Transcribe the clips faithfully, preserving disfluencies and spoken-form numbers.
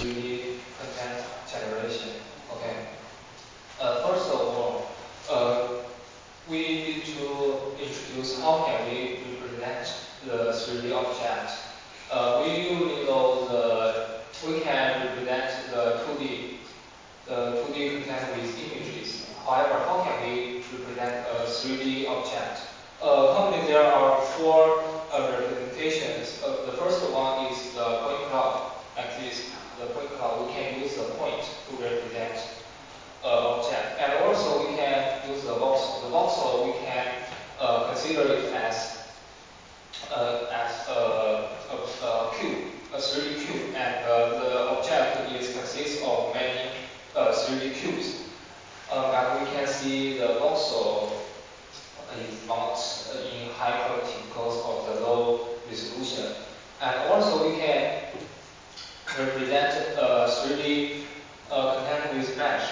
three D content generation. Okay. Uh, first of all, uh, we need to introduce how can we represent the three D object. Uh, we usually know the we can represent the two D the two D content with images. However, how can we represent a three D object? Uh, currently, there are four uh, representations. Uh, the first one is the point cloud. Like this, the point cloud. We can use the point to represent uh, object, and also we can use the voxel. The voxel we can uh, consider it as uh, as a, a, a cube, a three D cube, and uh, the object is consists of many uh, three D cubes. Um, and we can see the voxel is not in high quality because of the low resolution. And also we can represent uh, three D uh, content with mesh.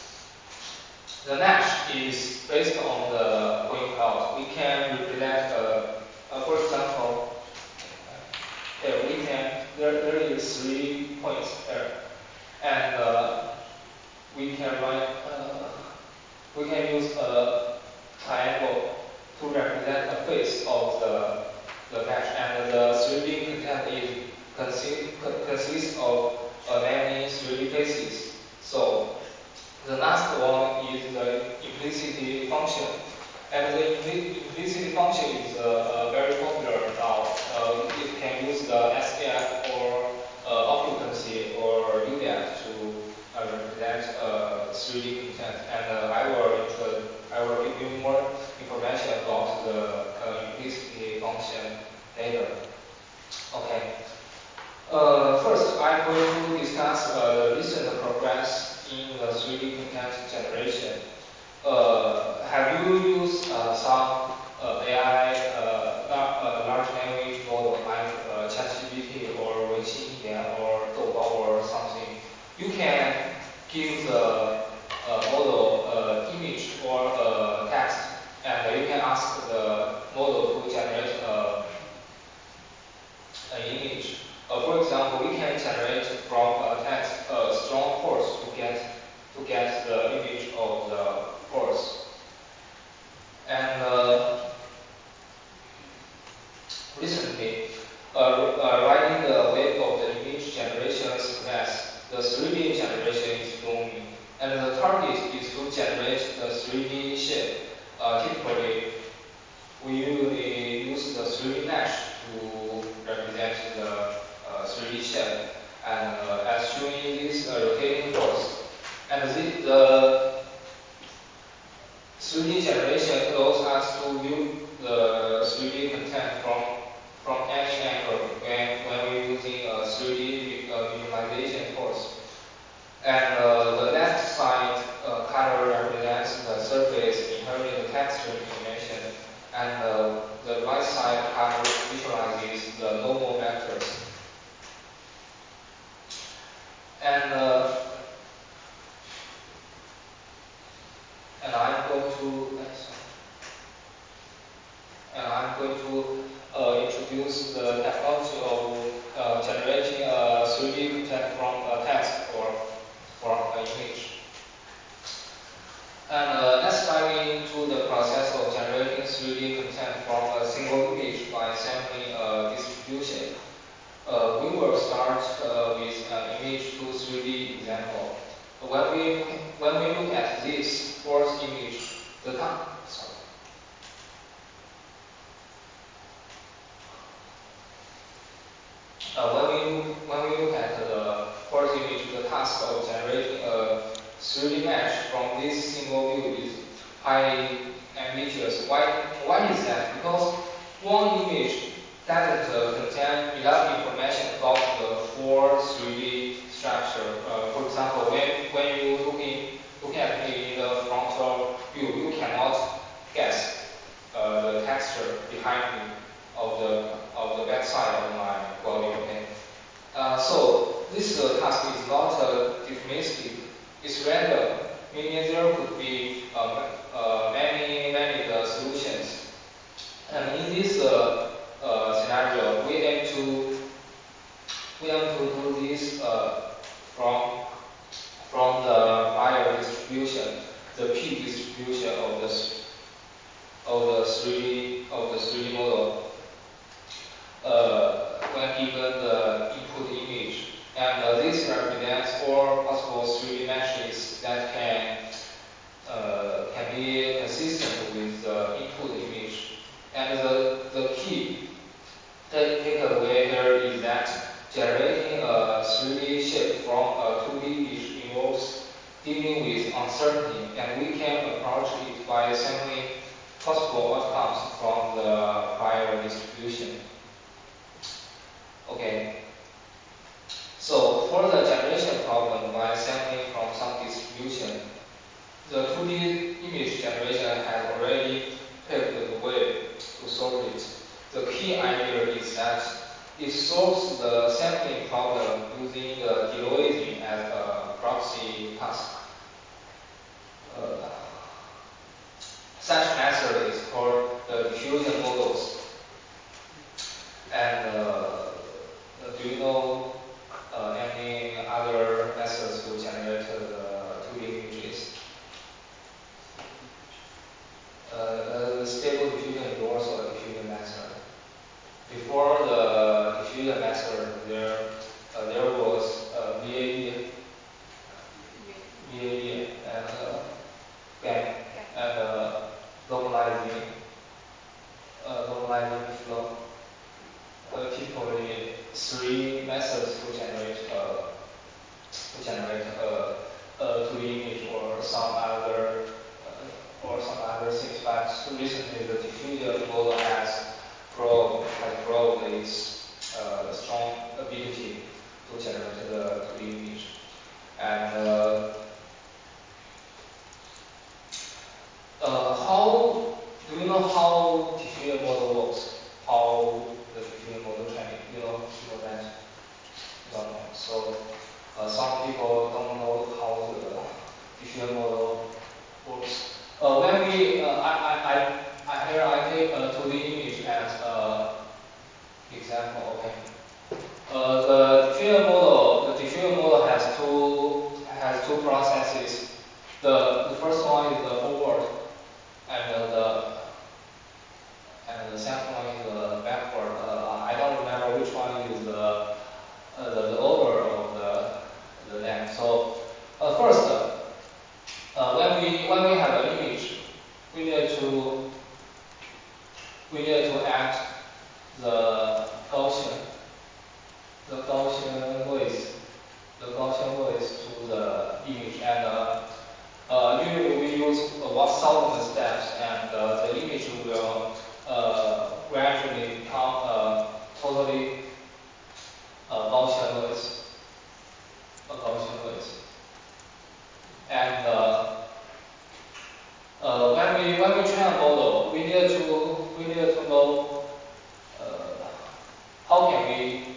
The mesh is based on the point cloud. We can represent, uh, uh, for example, here we can, there, there is three points there. And uh, we can write, uh, we can use a triangle to represent the face of the, the mesh. And the three D content is consist, consists of uh, many three D faces. So the last one is the implicity function. And the implicity function is uh, uh, very popular now. Uh, it can use the S D F or uh, occupancy or U D F to uh, represent uh, three D content. And uh, I will uh, I will give you more information about the uh, implicity function later. Okay. Uh, first, I'm going to discuss uh, the recent progress in the three D content generation. Uh, have you used uh, some uh, A I uh, lar uh, large language model like uh, ChatGPT or Weixin or Doubao or something? You can give the uh, model uh, image or uh, text, and you can ask the model to generate uh, an image. Uh, for example, we can generate from a text a strong horse to get to get the image of the horse. And uh, recently, uh, uh, riding the wave of the image generation success, the three D generation is booming, and the target is to generate the three D shape. Uh, typically, we usually use the three D mesh to represent the uh, three D shape, and uh, as shown in this uh, rotating horse. And the, the three D generation allows us to view the three D content from from any angle when, when we're using a three D uh, visualization course. And uh, the left side uh, color represents the surface inheriting the texture information, and uh, the right side color visualizes the normal vectors. And uh, and I'm going to and I'm going to uh, introduce the technology of uh, generating a three D content from a text or from an image. And uh, let's dive into the process of generating three D content from a single image by sampling a distribution. Uh, we will start uh, with an image to three D example. When we when we look at this fourth image, the top, sorry. Uh, when we look, when we look at the fourth image, the task of generating a three D mesh from this single view is highly ambiguous. Why? Why is that? Because one image doesn't uh, contain enough information about the four three D structure. Uh, for example, when when you looking looking at it in the frontal view, you cannot guess uh, the texture behind me of the of the back side of my body. Okay. Uh, so this uh, task is not uh, deterministic. It's random, meaning there could be um, uh, many many uh, solutions. And in this uh, uh, scenario, we aim to we aim to do this uh, when given the input image. And uh, this represents all possible three D matches that can uh, can be consistent with the input image. And the, the key take, takeaway here is that generating a three D shape from a two D image involves dealing with uncertainty, and we can approach it by sampling possible outcomes from the prior distribution. Okay. So for the generation problem by sampling from some distribution, the two D image generation has already paved the way to solve it. The key idea is that it solves the sampling problem using the deloising as a proxy task. Uh, such method is called the diffusion models. And uh, do you know uh, any other methods to generate the two D images? Uh, uh, the stable diffusion is also a diffusion method. Before the diffusion method, there uh, there was uh, V A E, V A E, and uh, GAN, and uh, normalizing, uh, normalizing flow. Uh, typically, three methods to generate uh, to generate a, a two D image or some other uh, or some other things. But recently, the diffusion model has grown has grown its uh, strong ability to generate the two D image. And uh, uh, how do you know how diffusion model works? How the diffusion model training? You know, you know that. You don't know. So uh, some people don't know how the diffusion model works. Uh, when we, uh, I, I, I, I, here I take a two D image as an example. Okay. Uh, the diffusion model, the diffusion model has two has two processes. The the first one is the forward, and uh, the and the second one is the backward. Uh, I don't remember which one is the uh, the, the over of the the name. So uh, first, uh, when we when we have an image, we need to we need to add the Gaussian the Gaussian voice the Gaussian voice to the image, and uh, uh, usually we use uh, one thousand steps, and uh, the image will uh, gradually become uh, totally uh, Gaussian voice, a Gaussian voice, and uh, uh, when we when we train a model, we need to we need to know uh, how can we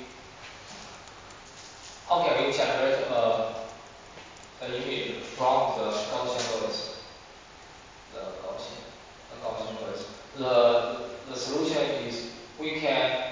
how can we generate a an image from the Gaussian voice, the Gaussian, the Gaussian voice. The the solution is we can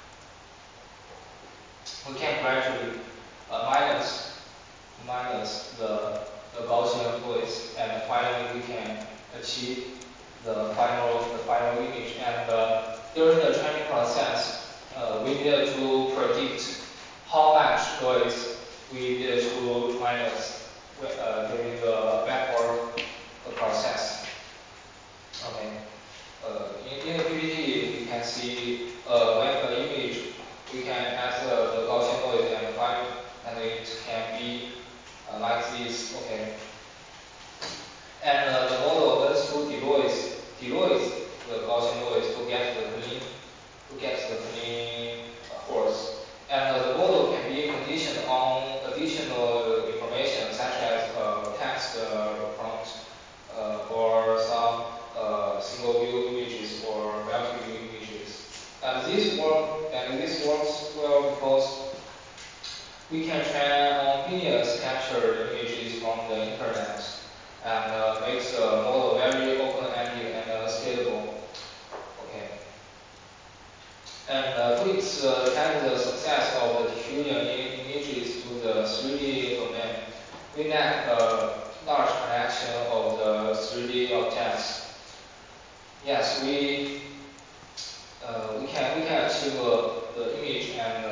we can gradually uh, minus minus the the Gaussian voice, and finally we can achieve the final the final image. And uh, during the training process, uh, we need to predict how much noise we need to minus uh, during the backward process. Okay. Uh, in, in the P P T, we can see uh, when the image we can add the, the Gaussian noise and find, and it can be uh, like this. Okay. And uh, the model learns to denoise, denoise the Gaussian noise to get the clean, to get the clean uh, force. And uh, the model can be conditioned on additional information such as uh, text uh, prompt uh, or some uh, single view images or multi-view images. And this work and this works well because we can train on millions captured images from the internet, and uh, makes the model very open-ended and uh, scalable. Okay. And uh, to its, uh, test the success of the diffusion in images to the three D domain, we need a large collection of the three D objects. Yes, we uh, we can we can achieve uh, the image and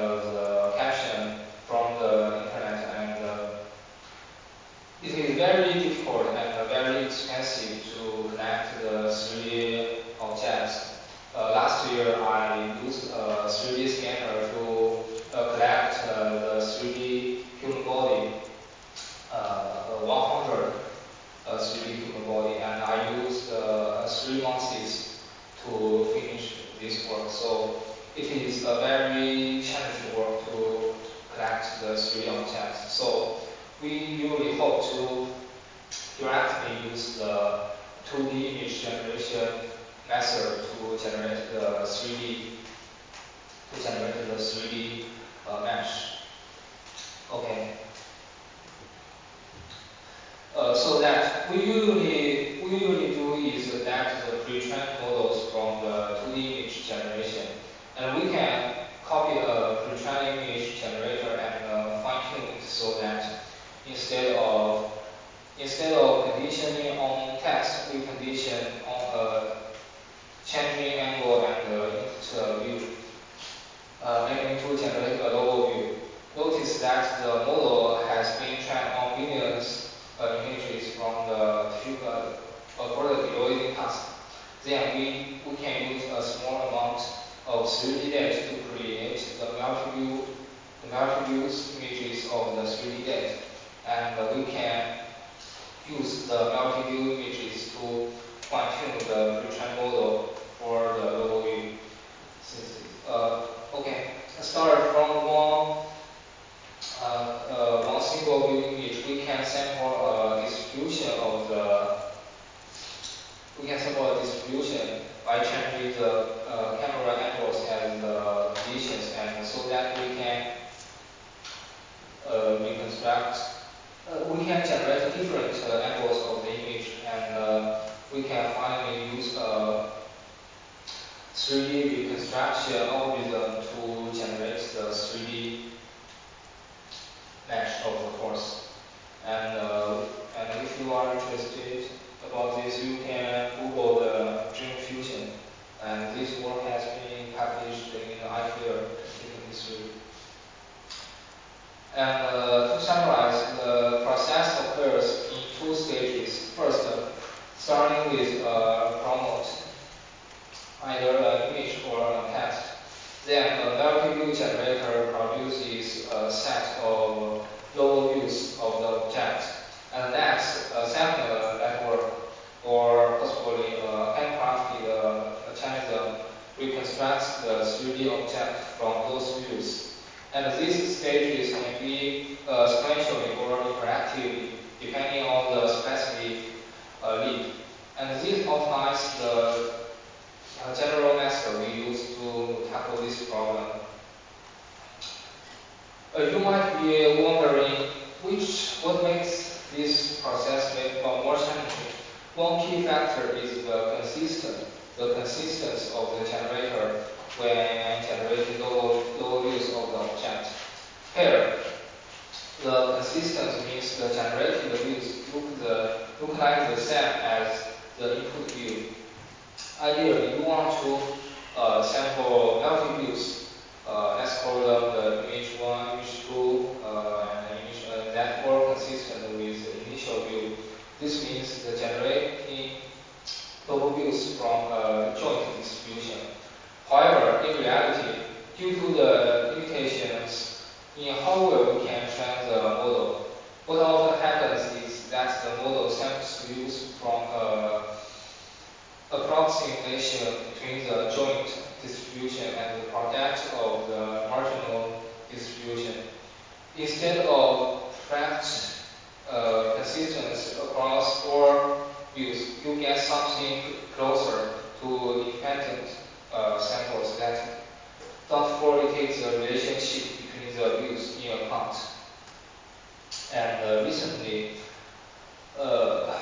represent the three D objects. So we usually hope to directly use the two D image generation method to generate the three D to generate the three D uh, mesh. Okay. Uh, so that we usually we usually do is that the pre-trained models from the two D image generation, and we can copy a pre-trained image generator and uh, fine-tune it so that instead of instead of conditioning on text, we condition on a changing angle and uh, input uh, view, uh, aiming to generate a logo view. Notice that the model has been trained on millions uh, images from the uh, for the deloading task. Then we, we can use a small amount of three D data to create the multi-view the multi-views images of the three D data, and uh, we can use the multi-view images to fine-tune the pre-trained model for the logo view. Uh, okay, let's start from one uh, uh, one single view image. We can sample a distribution of the we can sample a distribution by changing the uh, camera angles and the positions, and so that we can uh, reconstruct. Uh, we can generate different uh, angles of the image, and uh, we can finally use a three D reconstruction algorithm to generate the three D mesh of the course. And, uh, and if you are interested about this, you can Google the Dream Fusion. And this work has been published in iClear twenty twenty-three. And uh, to summarize, the process occurs in two stages. First, uh, starting with a prompt, either an image or a text. Then a multi-view generator produces a set of logo views of the object. And next, a second uh, network, or possibly a handcrafted uh, mechanism, reconstructs the three D object from those views. And these stages can be uh, sequentially or interactively, depending on the specific uh, need. And this outlines the uh, general method we use to tackle this problem. Uh, you might be wondering which what makes this process make, uh, more challenging. One key factor is the consistent, the consistency of the generator when generating logo, logo views of the object. Here, the consistency means the generated views look the look like the same as the input view. Ideally, you want to uh, sample multi-views. Uh, let's call them the image one, image two, uh, and image uh, that were consistent with the initial view. This means the generating logo views from a joint distribution. However, in reality, due to the limitations in how well we can train the model, what often happens is that the model samples views from a approximation between the joint distribution and the product of the marginal distribution. Instead of flat uh, consistency across all views, you get something closer to independent uh, samples that don't fully take the relationship between the views in account. And uh, recently, uh,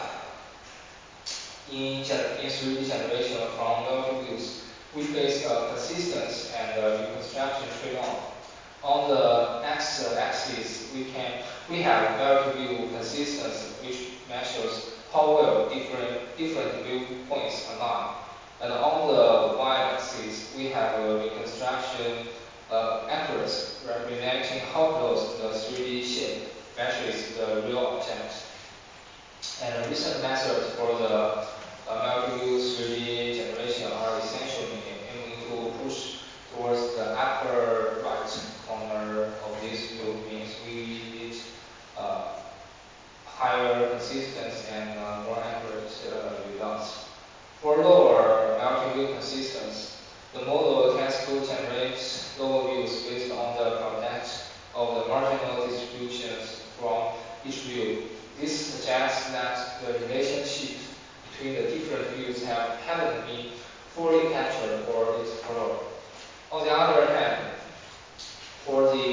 in, in three D generation from multi-views, we face a persistence and a reconstruction trade-off. On the x-axis, we can we have multi-view persistence, which measures how well different different viewpoints align. And on the y-axis, we have a reconstruction uh, accuracy, representing how close the three D shape matches the real object. And recent methods for the uh, multi-view three D generation are essentially aiming to push towards the upper right corner of this view. Means we need uh, higher consistency and uh, more accurate uh, results. For lower multi-view consistency, the model tends to generate lower views based on the product of the marginal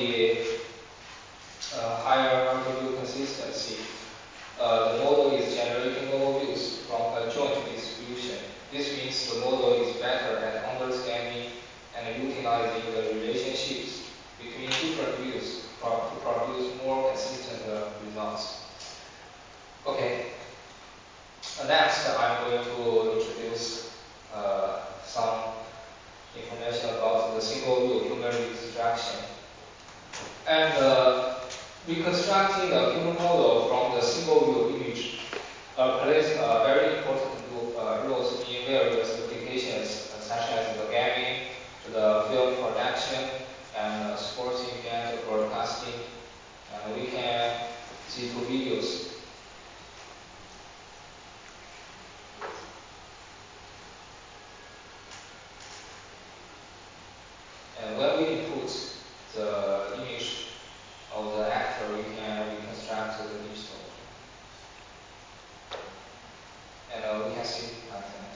the uh, higher R G B consistency, uh, the model is generating global views from a joint distribution. This means the model is better at understanding and utilizing the relationships between different views to produce more consistent uh, results. Okay, uh, next I'm going to introduce uh, some information about the single view human reconstruction. And uh, reconstructing the human model from the single view image uh, plays a very important role, uh, roles in various applications, uh, such as the gaming, the film production, and uh, sports event broadcasting. And we can see two videos. And when we input the image of the actor, we can reconstruct the digital. And uh, we can see content.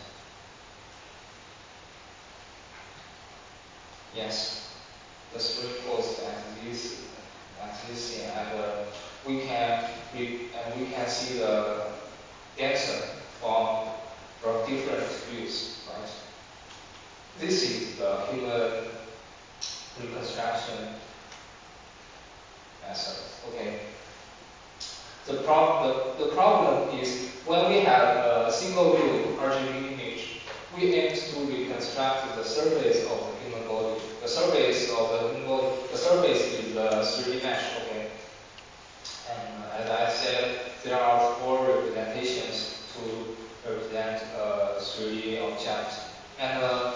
Yes, the screen post at this at this scene, and uh, we can we and we can see the dancer from from different views, right? This is the human reconstruction method. Okay. The, prob the, the problem is when we have a single view R G B image, we aim to reconstruct the surface of the human body. The surface of the human body, the surface is the three D mesh, okay? And uh, as I said, there are four representations to represent a three D object. And uh,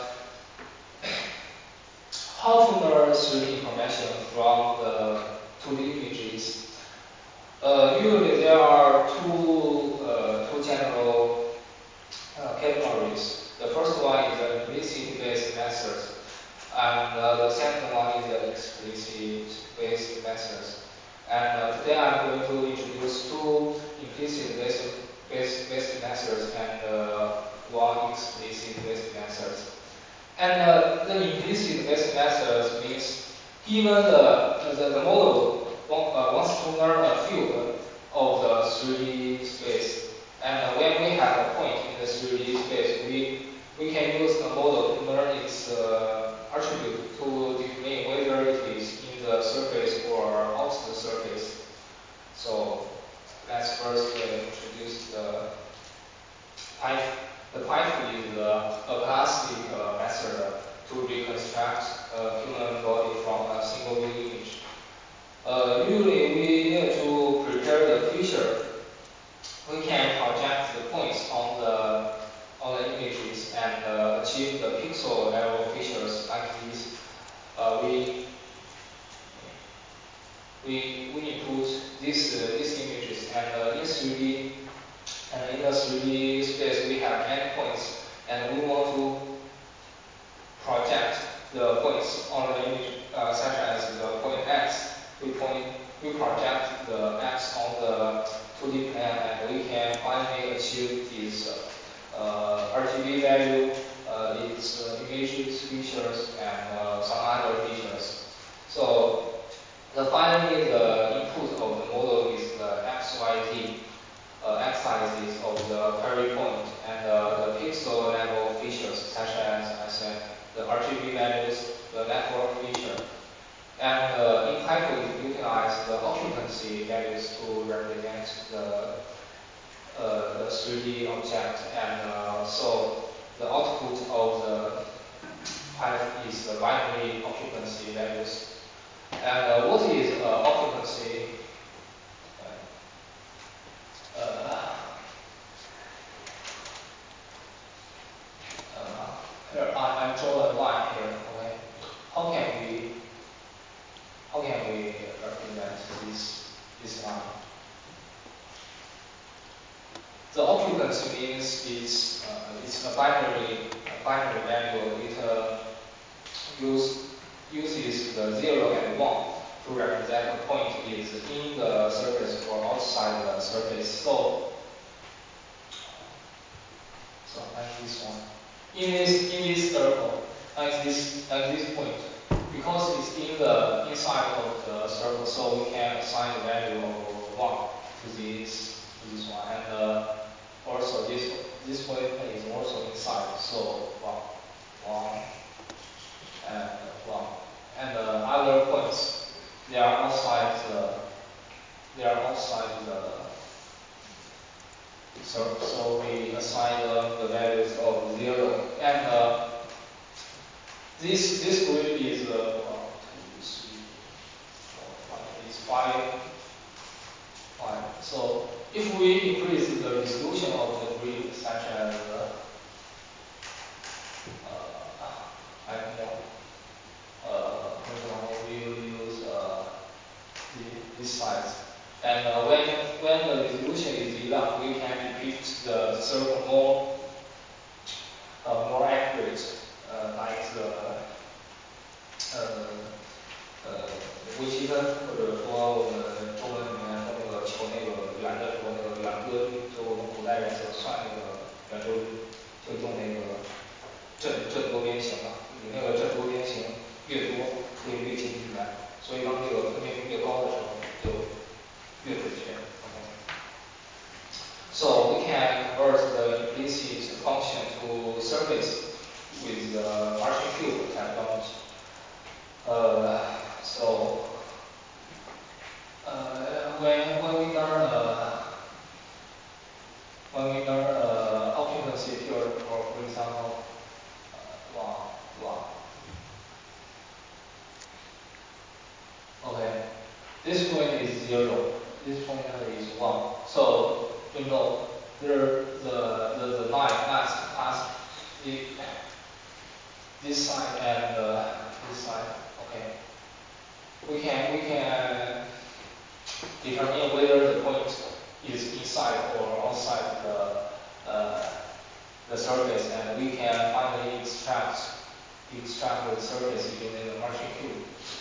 how to learn three D information from the two D images? Uh, usually there are two, uh, two general uh, categories. The first one is the implicit-based methods, and uh, the second one is the explicit-based methods. And uh, today I'm going to introduce two implicit-based based, based methods and uh, one explicit-based methods. And uh, the implicit-based methods means given the, the, the model want, uh, wants to learn a field of the three D space. And uh, when we have a point in the three D space, we, we can use the model to learn its uh, attribute to determine whether it is in the surface or out the surface. So let's first uh, introduce the pipe. The pipe is uh, a plastic uh, method to reconstruct a human body from a single view image. Uh, usually we need to prepare the feature. We can project the points on the on the images and uh, achieve the pixel level features like this. Uh, we we we input this uh, these images, and uh, in three D and in the three D space we have many points, and we want to project the points on the image, uh, such as the point X. We point, we project the X on the two D plan, and we can finally achieve this uh, R G B value, uh, its uh, images features, and uh, some other features. So the finally the input of the model is the X Y Z. Uh, exercises of the query point and uh, the pixel level features, such as I said, the R G B values, the network feature. And uh, in Python, we utilize the occupancy values to represent the, uh, the three D object. And uh, so the output of the Python is the binary occupancy values. And uh, what is uh, occupancy? Uh, uh, here I, I draw a line here. Okay, how can we how can we represent this this line? The occupancy means it's uh, it's a binary a binary value. It uh, use, uses the zero and one to represent a point is in the surface or outside the surface. So so like this one. In this in this circle, like this like this point, because it's in the inside of the circle, so we can assign the value of one to this to this one, and uh, also this this point is also inside, so one one and one, and uh, other points they are outside the they are outside the circle, so we assign the, the values of zero, and uh, this this grid is uh, one, two, three, four, five, is five, five. So if we increase the resolution of the grid, such as uh, uh, I don't know, uh, for example, we will use uh, the, this size, and uh, when when the resolution is enough, we can depict the circle more uh, more accurate, uh, like the呃呃围棋分，或者说我们中文里面说那个求那个圆的时候，那个圆歌律，就我们古代人怎么算那个圆周率，就用那个正正多边形嘛，你那个正多边形越多，可以越接近圆，所以当这个分辨率越高的时候，就越准确。OK。So we can convert the implicit function to surface with the Martian cube technology. Uh, so uh, when when we learn uh, when we learn uh, occupancy theory, or for example, uh, wow, wow. Okay, this point is zero. This point is one. So we know there the the the line must pass the this side and uh, this side. Okay, we can we can determine whether the point is inside or outside the uh, the surface, and we can finally extract extract the surface using the Martian cube.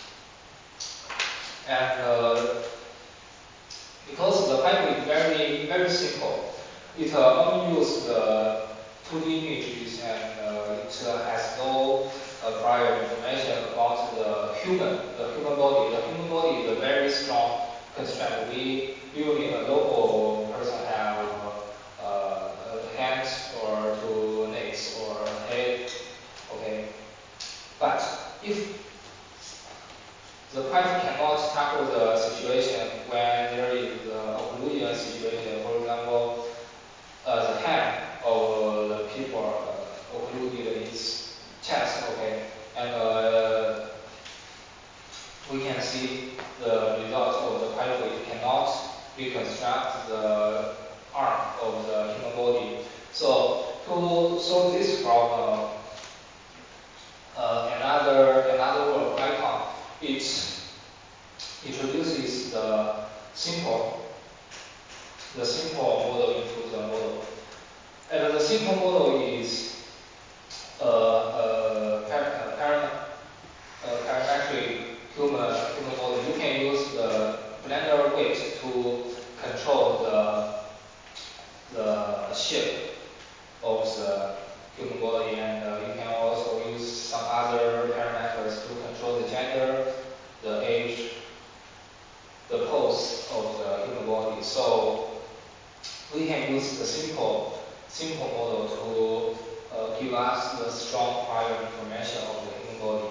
And uh, because the pipe is very very simple, it uh, only uses the two D images, and uh, it uh, has no uh, prior information about the human, the human body. The human body is a very strong constraint. We usually a local person have uh, hands or two legs or a head. Okay, but if the Python cannot tackle the situation when there is the occlusion situation. For example, uh, the hand of the people uh, occluded its chest, okay, and uh, we can see the result of the Python. It cannot reconstruct the arm of the human body. So to solve this problem, uh, another another word icon, it introduces the simple the simple model into the model. And the simple model is a, a, par par a parametric human human model. You can use the Blender weight to control the the shape of the human body, and uh, you can also use some other parameters to control the gender, the age, the pose of the human body. So we can use the simple simple model to uh, give us the strong prior information of the human body.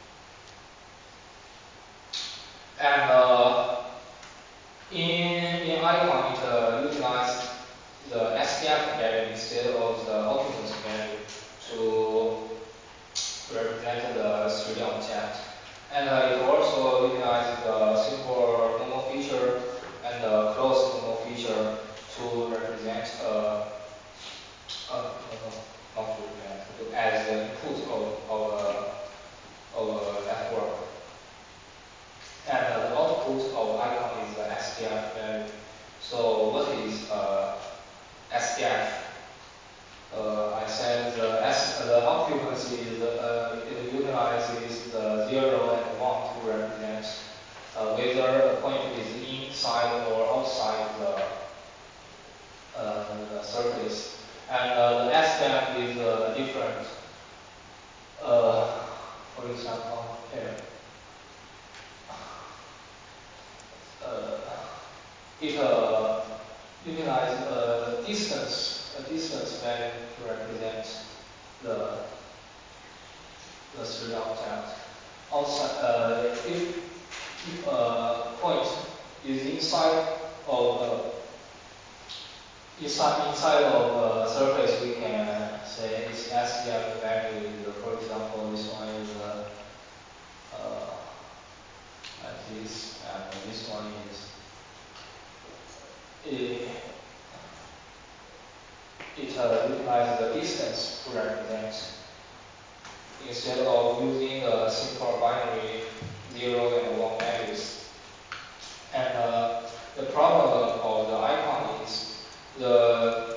And uh, in in icon, it uh, utilizes the S D F value instead of the occupancy value to represent the three D object. And uh, it also utilizes the simple normal feature and the closed normal feature to represent uh, uh, no, no, not to represent, as the input of, of, a, of a network. And uh, the output of icon is the S D F value. So what is uh, S D F? Uh, I said the, S, uh, the occupancy is uh, it utilizes the zero and one to represent uh, whether the point is inside or outside the, uh, the surface. And uh, the S D F is uh, different. Uh, for example, here. it uh, utilizes a distance, a distance value to represent the the three D object. Outside, uh, if if a point is inside of a Inside, inside of a surface, we can say its S D F value is, for example, this one is uh, uh, like this, and this one is it, it uh, utilizes the distance to represent instead of using a simple binary zero and one values. And uh, the problem of the icon is the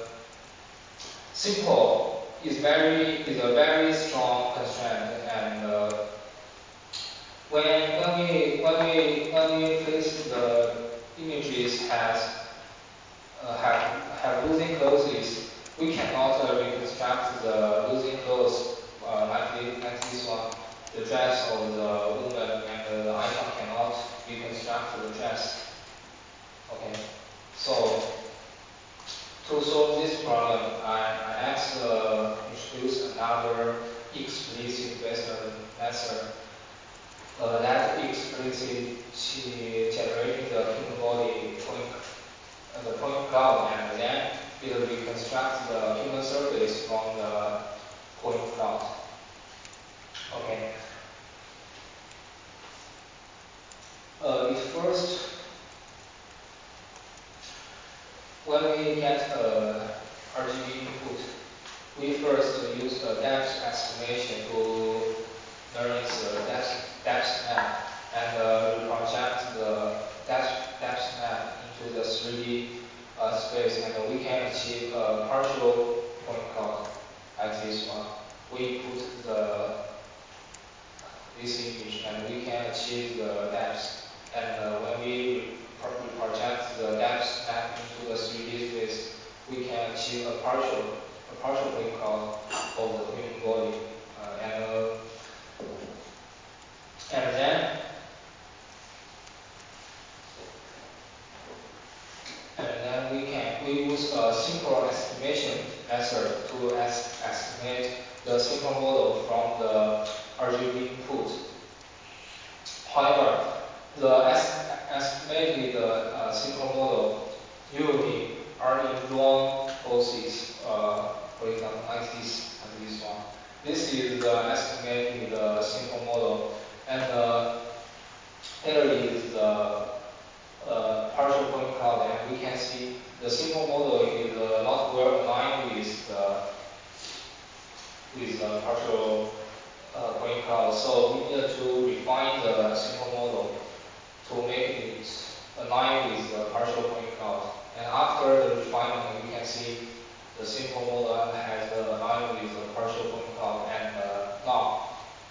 simple is very is a very strong constraint, and uh, when when we when we when we face the images has uh, have have losing clauses, we cannot uh, reconstruct the losing clause uh, like, the, like this one, the dress of the woman, and the icon cannot reconstruct the dress. Okay, so to solve this problem, I, I asked uh, introduce another explicit method, method uh, that explicitly generating the human body point, uh, the point cloud, and then it will reconstruct the human surface from the point cloud. Okay. Uh, it first, when we get a R G B input, we first use a depth estimation to learn the depth, depth map, and uh, we project the depth, depth map into the three D uh, space, and uh, we can achieve a partial point cloud like this one. We put the this image, and we can achieve the depth. And uh, when we, pro we project the depth map into the three D space, we can achieve a partial a partial point cloud of the human body. Uh, and uh, and then and then we can we use a simple estimation method to es estimate the simple model from the R G B input. However, the es estimated uh, simple model usually are in wrong poses. Uh, for example, like this, like this one. This is the estimated uh, simple model, and uh, here is the uh, partial point cloud, and we can see the simple model is uh, not well aligned with the with the partial uh, point cloud. So we need to refine the simple model to make it align with the partial point cloud. And after the refinement, we can see the simple model has uh, aligned with the partial point cloud. And uh, now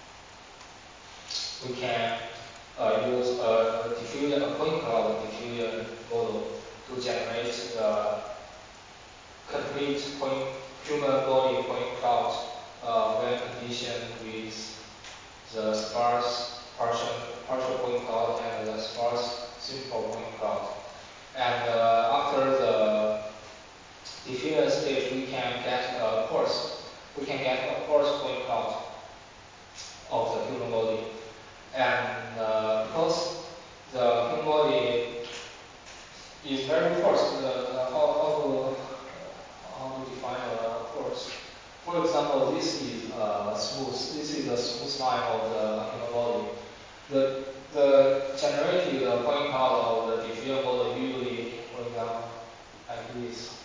we can uh, use a, a diffusion, a point cloud diffusion model to generate the complete point, human body point cloud uh, when conditioned with the sparse partial, partial point cloud and the sparse simple point cloud. And uh, after the diffusion stage, we can get a coarse, we can get a coarse point cloud of the human body. And uh, because the human body is very coarse, the, uh, how, how, to, how to define a coarse? For example, this is uh, smooth. This is a smooth line of the human body. The the generated uh, point cloud of the diffusion model usually, for example, like this.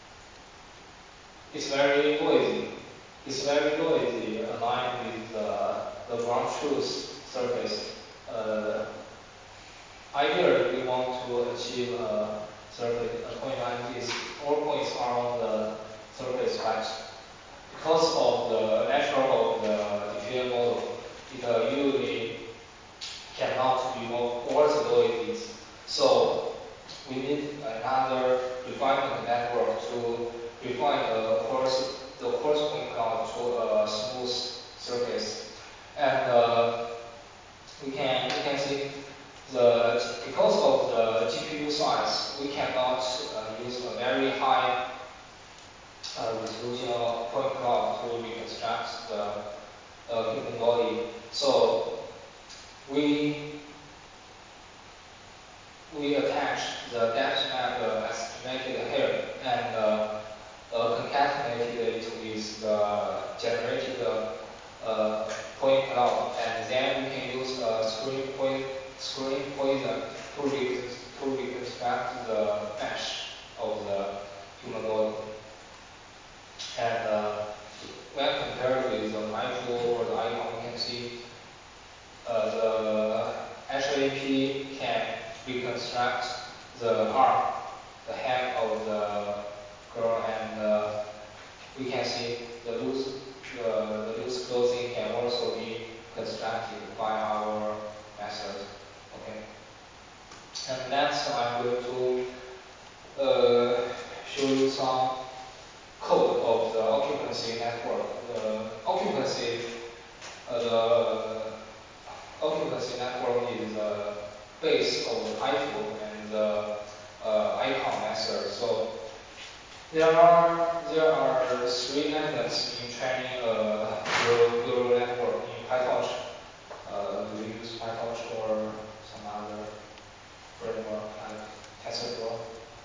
It's very noisy. It's very noisy, aligned with uh, the ground truth surface. Uh, Ideally, we want to achieve a surface, a point like this. All points are on the surface, but because of the nature of the diffusion model, it uh, usually cannot remove all the noises. So we need another refinement network to refine the coarse, the coarse point cloud to a smooth surface. And uh, we can we can see the because of the G P U size, we cannot uh, use a very high uh, resolution point cloud to reconstruct the uh, human body. So we we attach the depth map uh, estimated here and uh, uh, concatenated it with the generated uh, point cloud, and then we can use a screen point screen poison to, re to reconstruct the mesh of the human body. And uh, when compared with the MyFlow or the icon, we can see uh, the H A P can reconstruct the arm, the hand of the girl, and uh, we can see the loose, the, the loose clothing can also be constructed by our method. Okay. And next, I'm going to uh, show you some code of the occupancy network. The occupancy, uh, the occupancy network is the base of the Python and the uh, icon method. So there are there are three elements in training a neural, neural network in PyTorch. Uh, do you use PyTorch or some other framework like TensorFlow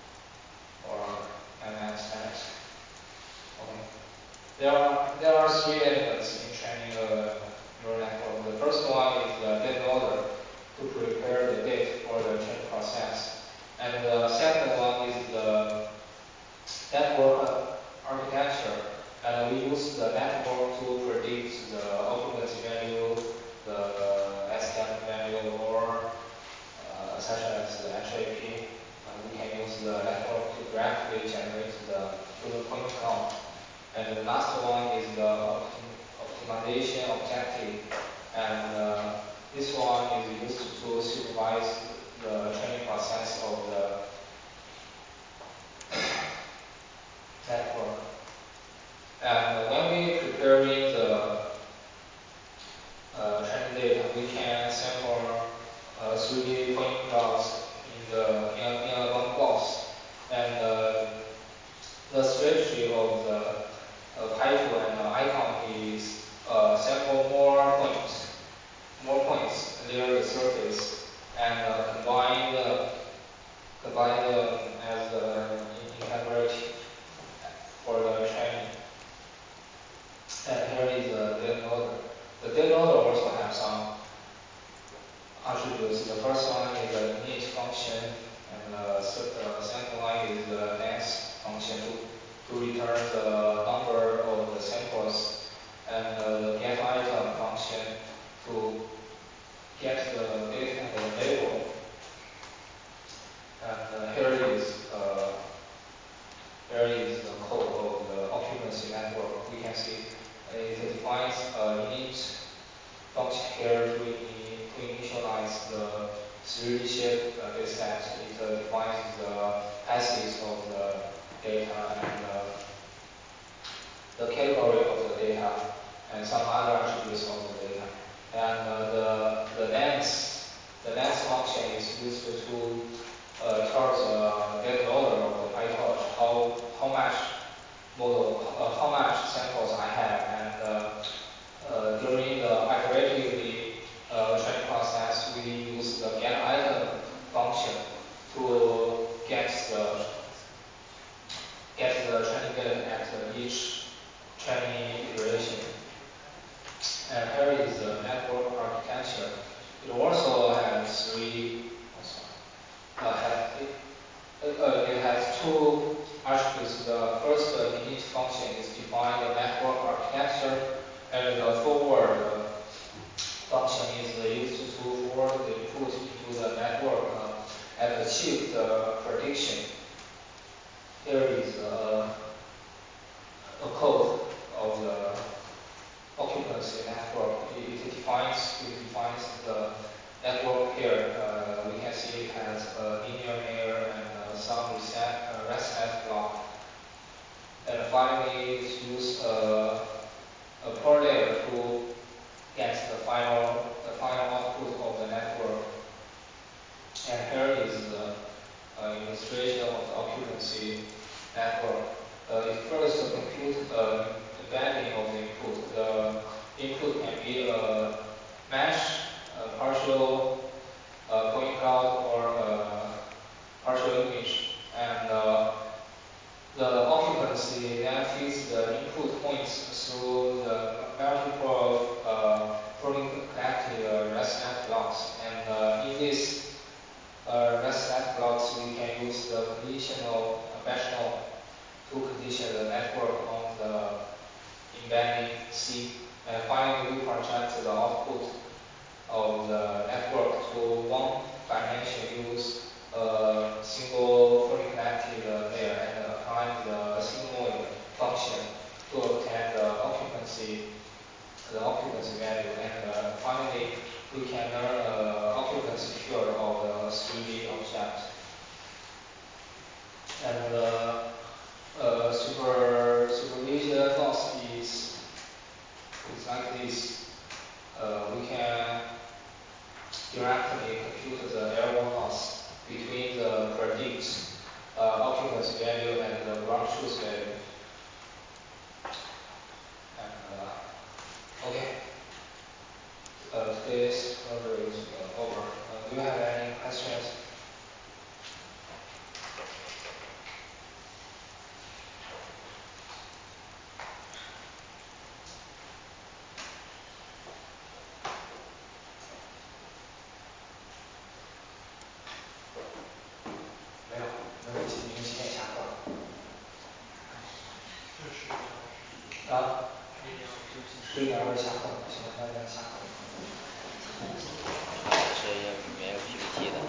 or M S X? Okay. There are there are three elements in training a neural network. The first one is the date loader to prepare the date for the training process, and the second one is the network architecture, and we use the network to predict the occupancy value, the S T M value, or uh, such as the H A P. Uh, we can use the network to directly generate the human point count. And the last one is the optim optimization objective, and uh, this one is used to supervise the training process of the network. And when we preparing the uh, training data, we can sample uh, three D point clouds in the in a, in a one box. And uh, the strategy of the uh, Python and uh, icon is uh, sample more points, more points near the surface, and uh, combine the combine them as uh, in, in coverage for the training. And here is the data loader. The data loader also has some attributes. The first one is the init function, and the uh, second one is the next function to, to return the number of the samples, and uh, the get item function to get the data and the label. And uh, here is uh, here is the code of the occupancy network. We can see it defines a init function here to, in, to initialize the three D shape uh, data set. It uh, defines the passes of the data and uh, the category of the data and some other attributes of the data. And uh, the the next the next function is used to uh, tell the data loader of the PyTorch how how much model uh, how much samples I have, and uh, uh, during the iteratively uh, training process, we use the get item function to get the get the training data at each training iteration. And here is the network architecture. It also has three. Uh, has, it, uh, it has two attributes. The first uh, init function is define the network architecture, and the forward uh, function is uh, used to forward the input into the network uh, and achieve the prediction. Here is uh, a code of the occupancy network. It, it defines it defines the network here. Uh, we can see it has a linear layer and uh, some reset uh, rest set block. And finally, it uses uh, a core layer to get the final the final output of the network. And here demonstration of the occupancy network. Uh, it first compute uh, the embedding of the input. The input can be a mesh, a partial uh, point cloud, or a partial image. And uh, the occupancy then feeds the input points through the multiple uh, fully connected uh, ResNet blocks. And uh, in this uh, ResNet blocks, we can use the conditional uh, batch node to condition the network on the embedding C. And finally, we project the output of the network to one dimension use a single fully connected layer and apply the sigmoid function to obtain the occupancy the occupancy value. And uh, finally, we can learn the occupancy field of the three D object. And uh, uh, super supervision loss is is like this. Uh, we can directly compute the error loss between the predict uh, occupancy value and the ground truth value. And uh, okay, uh, today's lecture is uh, over. Uh, do you have any questions?没有，没有几你们几点下课？啊，十一点二十下课，行，那咱下课。 谁也没有P P T的。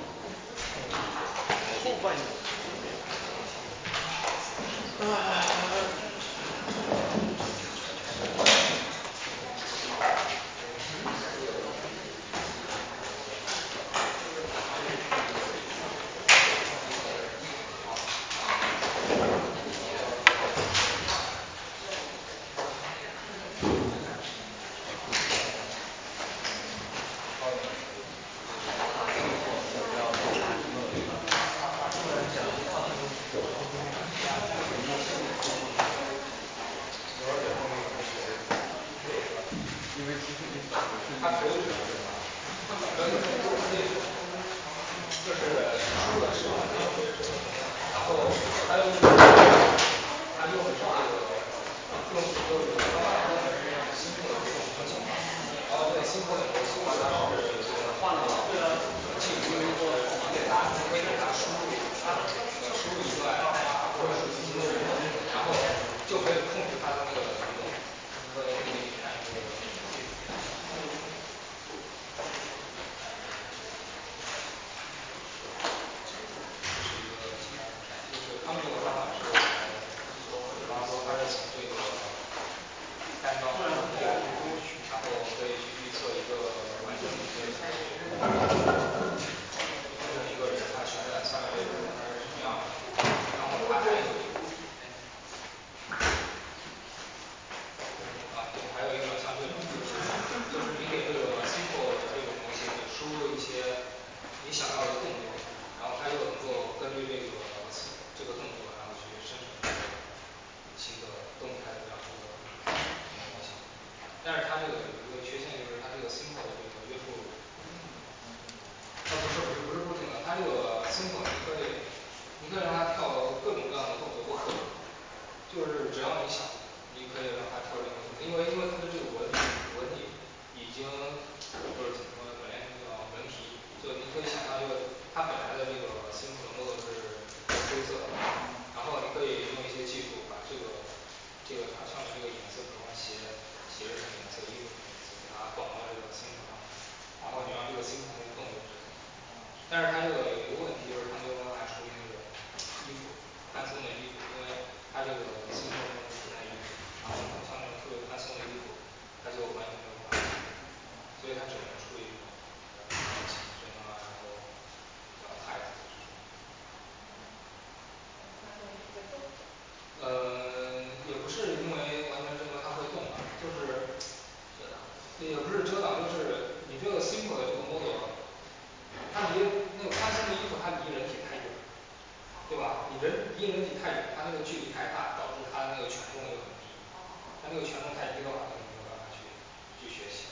因人体太远，它那个距离太大，导致它那个权重也很低。它那个权重太低的话，它就没有办法去去学习。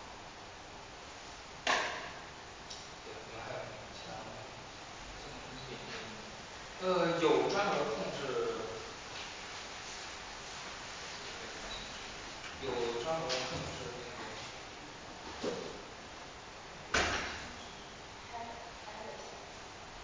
对，你们还有没有其他问题？呃，有专门儿控制有专门儿控制那个开开了一下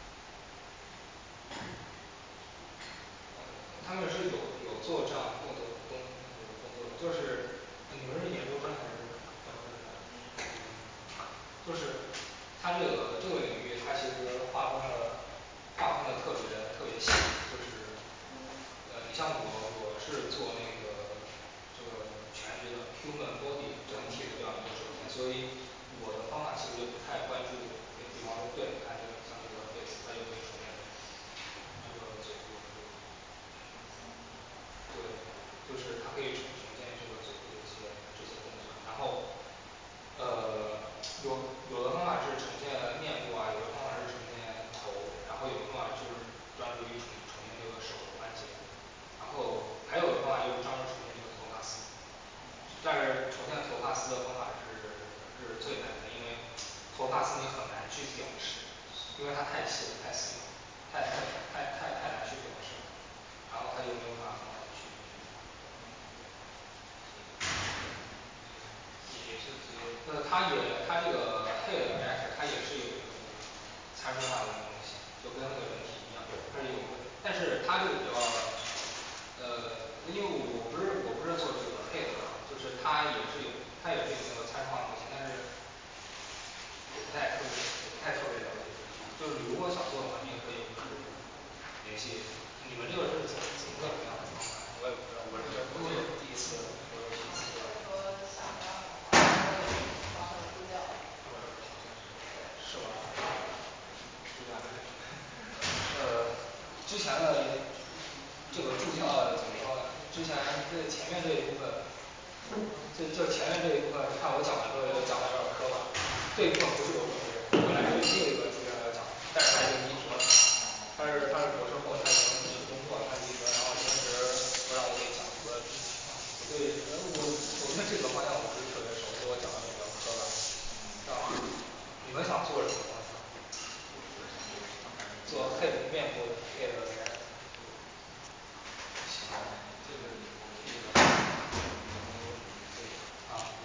他们是有有做这样工作工那个工作的，就是你们是研究生还是本科儿的？就是它这个这个领域它其实划分了划分的特别特别细，就是呃你像我我是做那个这个全局的human body整体的这样一个手片，所以我的方法其实就不太关注，比方说对你看这个像这个face它就可以重建这个嘴部的这个对，就是它可以重重建这个嘴部的一些这些动作，然后呃有有的方法是重建面部啊，有的方法是重建头，然后有的方法就是专注于重重建这个手的关节，然后还有的方法就是专门儿重建这个头发丝，但是重建头发丝的方法是是最难的，因为头发丝你很难去表示，因为它太细了太细了，太太太太太难去表示了。然后他就没有办法很好的去也是直接呃它也它这个head actor它也是有一个那个参数化的一个东西，就跟那个人体一样，它是有一个，但是它这个比较呃因为我不是我不是做这个head的，就是它也是有它也是有那个参数化模型，但是也不太特别也不太特别了解，就是你如果想做的话，你也可以就是联系你们这个是怎么怎么个培养的方法，我也不知道我这我也是第一次我也是第一次如果说想这样的话，我有一个方法助教是吗？助教呃之前的这个助教怎么说呢，之前这前面这一部分就就前面这一部分你看我讲的时候也讲的有点儿磕巴，这一部分不是我准备的，本来是另一个助教要讲，但是他已经离职了，他是他是博士后，他已经去工作了，他离职了，然后临时不让我给讲我所以呃我我对这个方向我不是特别熟，所以我讲的比较磕巴。啊你们想做什么方向？做head面部的head actor。 行这个我可以把这个员工有准备啊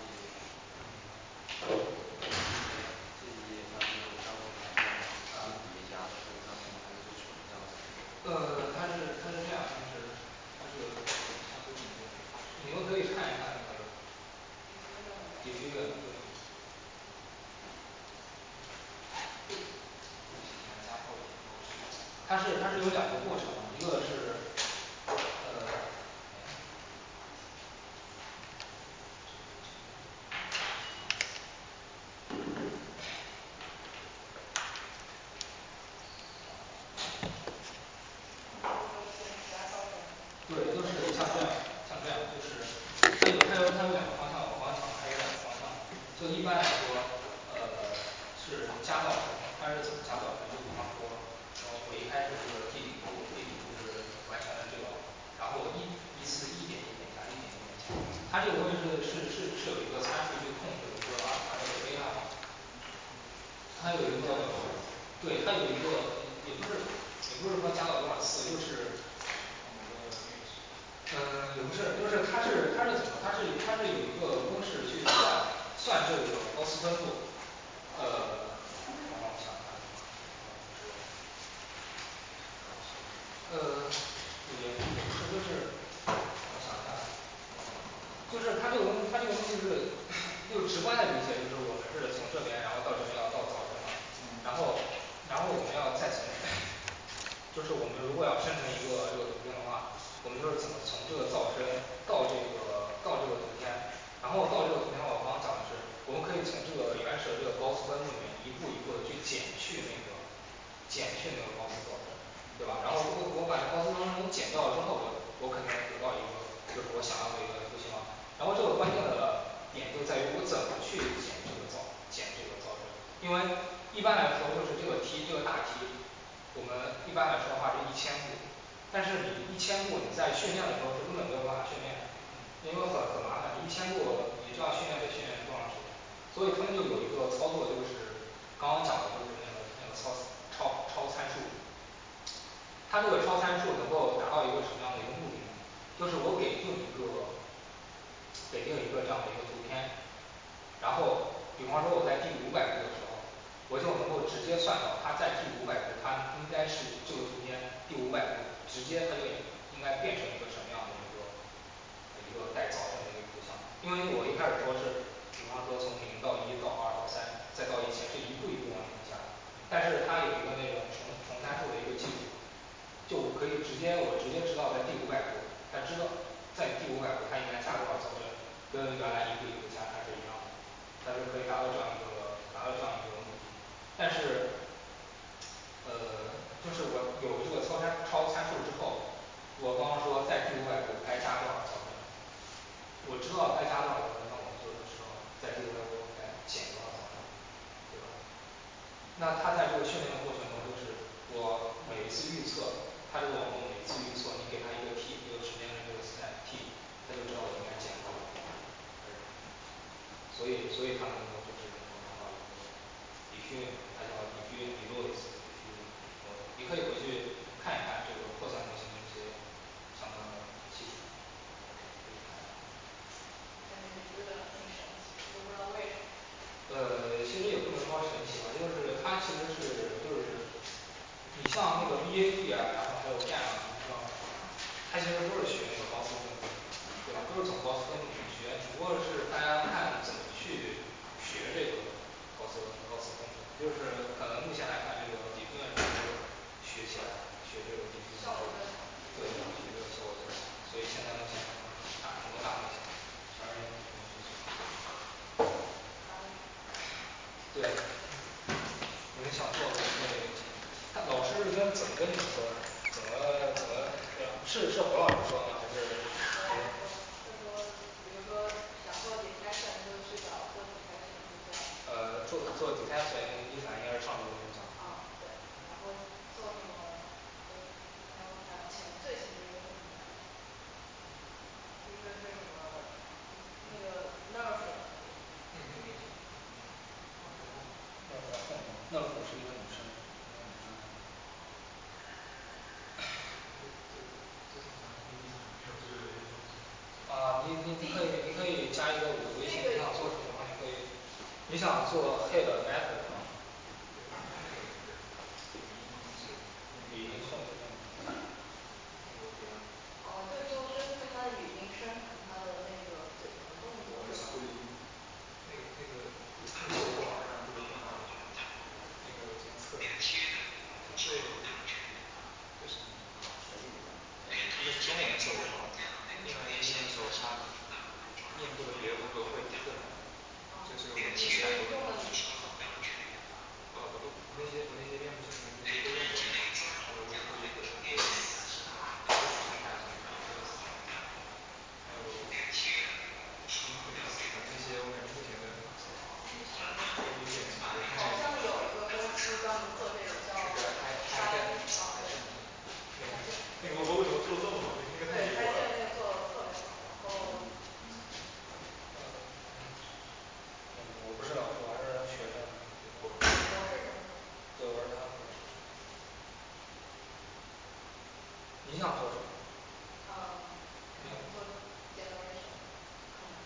自己像这种商品软件自己叠加的是让他们还是做纯教程呃它是它是这样，就是它这个你们可以看一看那个底特律的对前加后演都是它是它是有两个过程，一个是呃对，就是像这样像这样就是它有它有它有两个方向，我刚讲的它有两个方向，就一般来说呃是加噪声，它是怎么加噪声？就比方说呃我一开始这个低底部低底部是完全的这个，然后一依次一点一点加一点一点加，它这个东西是是是是有一个参数去控制，比如说阿尔法这个贝塔它有一个对它有一个也不是也不是说加到多少次，就是呃也不是就是它是它是怎么它是它是有一个公式去算算这个高斯分布呃让我想想呃也也不是就是我想一下就是它这个东西它这个东西是就直观的理解，就是我们是从这边然后到这边要到噪声嘛，然后然后我们要再从就是我们如果要生成一个这个图片的话，我们就是怎么从这个噪声到这个到这个图片，然后到这个图片的话，我刚刚讲的是我们可以从这个原始的这个高斯分布里面一步一步的去减去那个减去那个高斯噪声，对吧？然后如果我把这高斯噪声都减掉了之后，我我肯定得到一个就是我想要的一个图形嘛，然后这个关键的点就在于我怎么去减这个噪减这个噪声，因为一般来说就是这个梯这个大梯我们一般来说的话是一千步， 但是你一千步你在训练的时候是根本没有办法训练的，因为很很麻烦，你一千步你这样训练得训练多长时间？所以他们就有一个操作就是刚刚讲的就是那个那个操超超参数，它这个超参数能够达到一个什么样的一个目的呢？就是我给定一个给定一个这样的一个图片，然后比方说我在第五百步的时候，我就能够直接算到它在第五百步，它应该是这个图片第五百步直接它就应该变成一个什么样的一个一个待造这么一个图像，因为我一开始说是比方说从零到一到二到三再到一千是一步一步往里面加，但是它有一个那种重重参数的一个基础，就可以直接我直接知道在第五百步，他知道在第五百步他应该加多少草针，跟原来一步一步加它是一样的，它是可以达到这样一个达到这样一个目的。但是呃就是我有这个超参超参数之后，我刚刚说在第五百步该加多少草针，我知道该加多少草针，那我就知道在第五百步该减多少草针，对吧？那他在这个训练的过程中，就是我每一次预测他这个网络每一次预测，你给他一个T一个时间的这个step T，他就知道我应该减多少。所以所以他能够就是能够达到一个必须它叫必须必须你可以回去看一看这个扩散模型的一些相关的技术。 感觉觉得挺神奇，都不知道为什么。 呃其实也不能说神奇吧，就是它其实是就是你像那个V A B啊，然后还有电脑什么的，它其实都是学那个高斯分布的，对吧？都是从高斯分布里面学，只不过是大家看怎么去学这个高斯高斯分布，就是可能目前来看这个底层的人学起来学这个底层效果更好对学这个效果最好，所以现在目前大很多大模型全是用这个学习对，你们想做的可以他老师是跟怎么跟你们说的？怎么怎么是是侯老师说的吗？还是侯老师说的，他说比如说想做detection就去找做detection就这样呃做做detection你反应该是上周跟你讲的啊对，然后做什么呃还有还有前最前面一个是什么来着？一个是什么那个nerf的乐福是一个女生一个女生啊你你你可以你可以加一个我的微信，你想做什么的话，你可以你想做head method吗语音控制哦就是说根据他的语音生成他的那个嘴型的动作是吧？ 那个那个那个我网上不是挺好的那个检测它会这是一个是中文搜的，另外一个英文搜它面部的别的部位会特产这是我们你是用的哪个呃我都那些我那些面部测试那些都用过呃我可以回回复还有那些我感觉目前的好像有一个公司专门做这个叫筛啊对那个我为什么做这么多那个太对拆线那个做的特别好，然后我不是老师，我还是学生博士生对我是他博士你想做什么？ 呃可能做 generation可能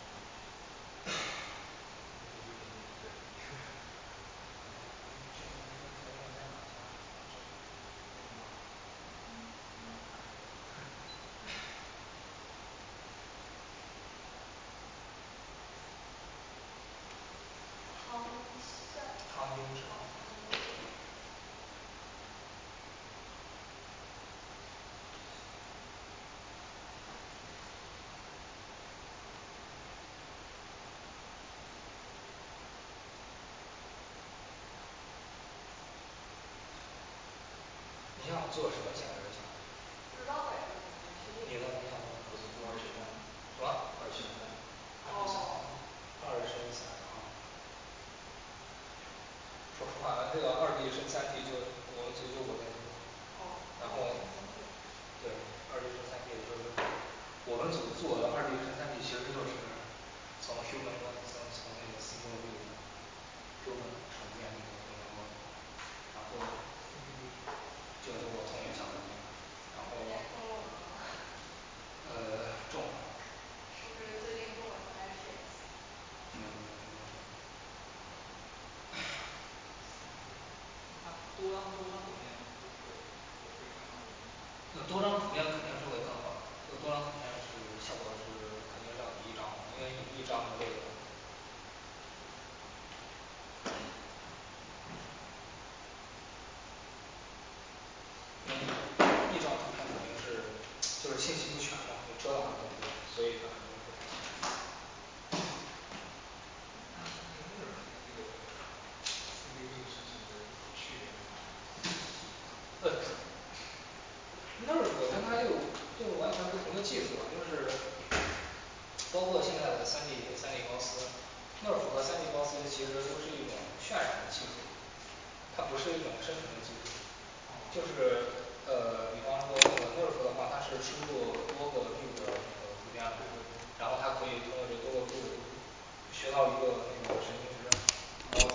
汤下汤丁是吗你想做什么简单的项目不知道在这儿没确定你呢你想做什么什么二选三哦二审三啊说实话这个二D升三D就我其实就我在做哦然后多张图片肯定是会更好的，这个多张图片是效果是肯定是要比一张好，因为一张的这个嗯一张图片肯定是就是信息不全嘛，就遮挡的更多，所以它肯定不太行那那个那个C C D是什么区别呢呃 Nerf跟它又又完全不同的技术了，就是包括现在的三D三D高斯，Nerf和三D高斯其实都是一种渲染的技术，它不是一种生成的技术。就是呃